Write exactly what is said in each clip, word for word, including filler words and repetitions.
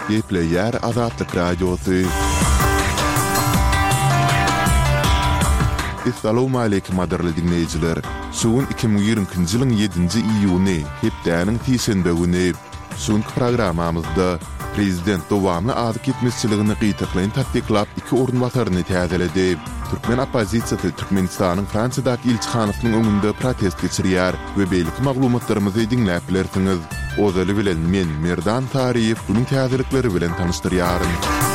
Gepleyer Azatlık Radyosu. Assalamu alaykum adarlı dinleyiciler. Suun iki bin yirminki ýylyň ýedinji iýuny, hepdäniň tiýşenbe güni. Suňky programamyzda Prezident dowamly adyk gitmesçiligini gyýtaklaýan tatbiklap iki orunbasaryny täzeledi. Türkmen opozisiýasy Türkmenistanyň Fransiýadaky elçixanasynyň öňünde protest geçirýär we beýlik maglumatlarymyzy dinläp bilersiňiz. Ozaly bilen men Merdan Tariýew bunyň täzelikleri bilen tanışdyrýaryn.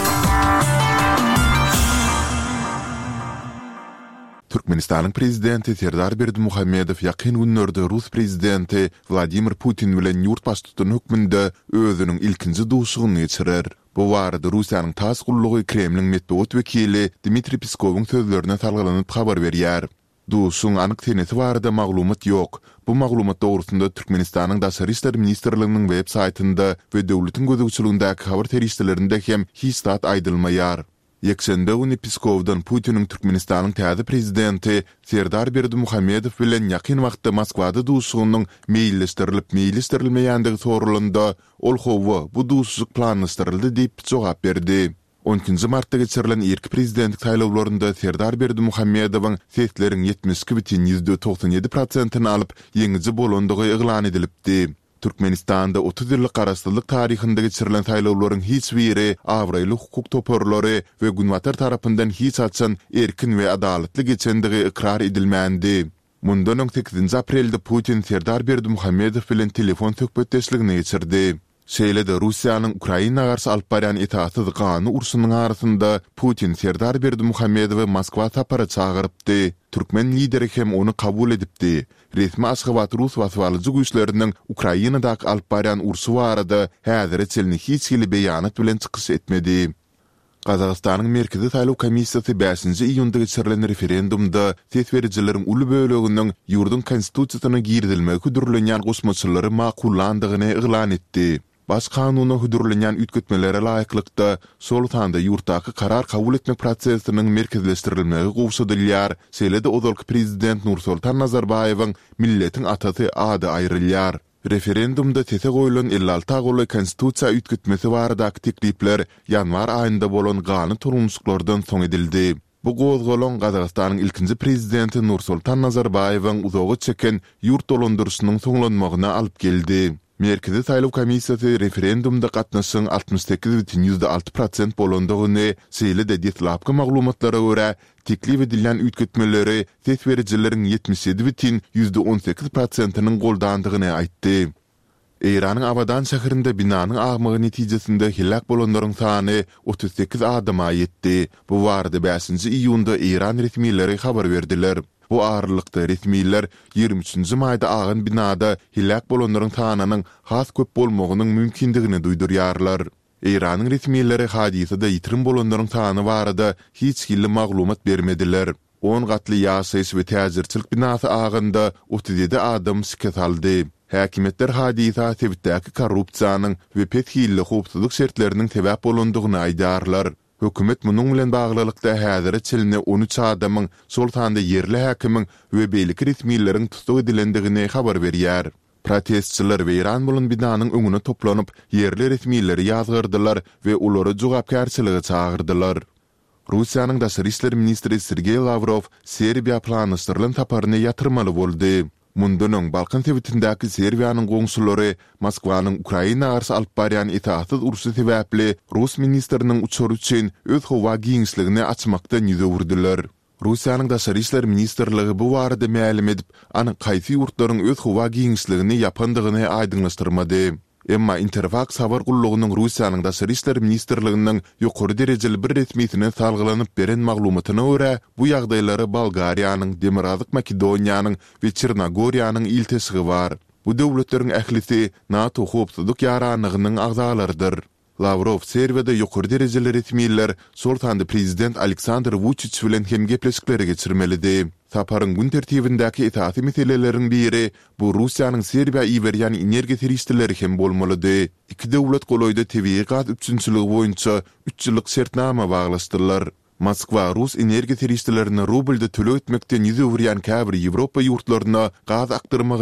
Türkmenistanyň prezidenti Serdar Berdimuhammedow ýakyn günlerde Rus prezidenti Vladimir Putin bilen ýurtbaşlygynyň hökmünde özüniň ilkinji duşugyny geçirer. Bu barada Russiýanyň tas gullugy Kremliň medeniýet wekili Dmitri Peskowyň sözlerine salgylanyp habar berýär. Duşuň anyk teneti barada maglumat ýok. Bu maglumat dogrusynda Türkmenistanyň Daşary işler ministrliginiň web saýtynda we döwletiň gözegçiligindäki habar terişlerinde hem hiç zat aýdylmaýar. Ýekşenbe güni Peskovdan Putiniň Türkmenistanyň täze prezidenti Serdar Berdimuhammedow bilen ýakyn wagtda Moskwada duşugynyň meýilleşdirilip meýilleşdirilmeýändigi sorulanda ol howa bu duşuk planlaşdyryldy diýip jogap berdi. on ikinji martda geçirilen erki prezidentlik saýlawlarynda Serdar Berdimuhammedowyň sesleriň ýetmiş iki bitim ýüzde togsan ýedi prosentyny alyp ýeňiji bolandygy eglan edilipdi. Türkmenistanda otuz ýyllyk garaşdyrlyk taryhynda geçirilen saýlawlaryň hiç biri awraýly hukuk toparlary we günwatar tarapyndan hiç açan erkin we adaletli geçendigi ikrar edilmändi. Mundan öň sekizinji aprelde Putin Serdar Berdimuhammedow bilen telefon söhbetdeşligini geçirdi. Şeýle-de Russiýanyň Ukraina garşy alyp barýan itaatsyz gany urşunyň arasynda Putin Serdar Berdimuhammedowy Moskwa tapara çagyrypdy. Türkmen lideri hem onu kabul edipdi. Resmi Aşgabat Rus waswalyjy güýçleriniň Ukrainadaky alyp barýan urşy barada häzir çelini hiç hili beýanat bilen çykyş etmedi. Gazagystanyň Merkezi Saýlaw Komissiýasy beşinji iýunda geçirilen referendumda ses berijileriň uly böleginiň ýurdun konstitusiýasyna girdilmegi hudurlanýan gosmaçylary makullandygyny eglan etdi. Baş kanuny hudurlanýan ütgetmelere laýyklykda şol tanda ýurtdaky karar kabul etmek prosesiniň merkezleşdirilmegi gowşadylýar. Şeýle-de ozalky prezident Nursultan Nazarbayewiň milletiň atasy ady aýrylýar. Referendumda tese goýulan elli alty agly konstitusiýa ütgetmesi baradaky teklipler ýanwar aýynda bolan gany turmuşlardan soň edildi. Bu gozgolon Gazagystanyň ilkinji prezidenti Nursultan Nazarbayewiň uzogy çeken ýurt dolandyrşynyň soňlanmagyna alyp geldi. Merkezi Saýlaw Komissiýasy referendumda gatnaşyň altymyş sekiz bitim ýüzde alty prosent bolandygyny, şeýle-de detlapky maglumatlara görä teklip edilen ütgetmeleri ses berijileriň ýetmiş ýedi bitim ýüzde on sekiz prosentynyň goldandygyny aýtdy. Eýranyň Abadan şäherinde binanyň agmagy netijesinde hilak bolanlaryň sany otuz sekiz adama ýetdi. Bu barada beşinji iýunda Eýran resmiýetleri habar berdiler. Bu ağırlıkta resmiler ýygrimi üçinji maýda agan binada hilak bolanlaryň sanynyň has köp bolmagynyň mümkindigini duýdurýarlar. Eýranyň resmiýetleri hadisede ýitirim bolanlaryň sany barada hiç hili maglumat bermediler. on gatly ýaşaýyş we täzirçilik binasy aganda otuz ýedi adam şikayet aldy. Häkimetler hadisa sebäpdäki korrupsiýanyň we pethilli hukuk şertleriniň sebäp bolandygyny aýdarlar. Hökümet munyň bilen baglylykda häzir çelini on üç adamyň sultanda yerli häkimiň we beýlik resmiýetleriň tutuk edilendigini habar berýär. Protestçiler we Eýran bolan binanyň öňüne toplanyp yerli resmiýetleri ýazgyrdylar we ulary jogapkärçiligi çagyrdylar. Russiýanyň Daşary işler ministri Sergey Lavrov Serbiýa planlaşdyrylan taparyny ýatyrmaly boldy. Mundan öň Balkan sebitindäki Serbiýanyň goňsulary Moskwanyň Ukraina garşy alyp barýan itaatsyz urşy sebäpli Rus ministriniň uçury üçin öz howa giňişligini açmakdan ýüze urdular. Russiýanyň Daşary işler ministrligi bu barada ma'lum edip, anyň gaýsy ýurtlaryň öz howa giňişligini ýapandygyny aýdynlaşdyrmady. Emma Interfax habar gullugynyň Russiýanyň Daşary işler ministrliginiň ýokary derejeli bir resmiýetine salgylanyp beren maglumatyna görä, bu ýagdaýlary Bolgariýanyň, Demirazlyk Makedoniýanyň we Çernogoriýanyň iltesigi bar. Bu döwletleriň ählisi NATO howpsuzlyk ýaranygynyň agzalarıdyr. Lavrov Serbiýada ýokary derejeli resmiýetler Sultanda prezident Aleksandr Vučić bilen hem gepleşikleri geçirmelidi. Saparyň gün tertibindäki itaati meseleleriň biri bu Russiýanyň Serbiýa iýerýän energiýa terişleri hem bolmalydy. Iki döwlet goloýda tebii gaz üçinçiligi boýunça üç ýyllyk şertnama baglaşdyrlar. Moskwa Rus energiýa terişlerini rublda töle etmekden ýüze urýan käbir Ýewropa ýurtlaryna gaz aktarmagy